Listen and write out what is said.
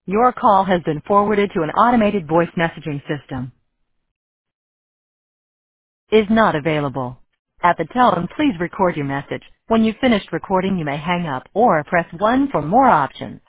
Your call has been forwarded to an automated voice messaging system. Is not available. At the tone, please record your message. When you've finished recording, you may hang up or press 1 for more options.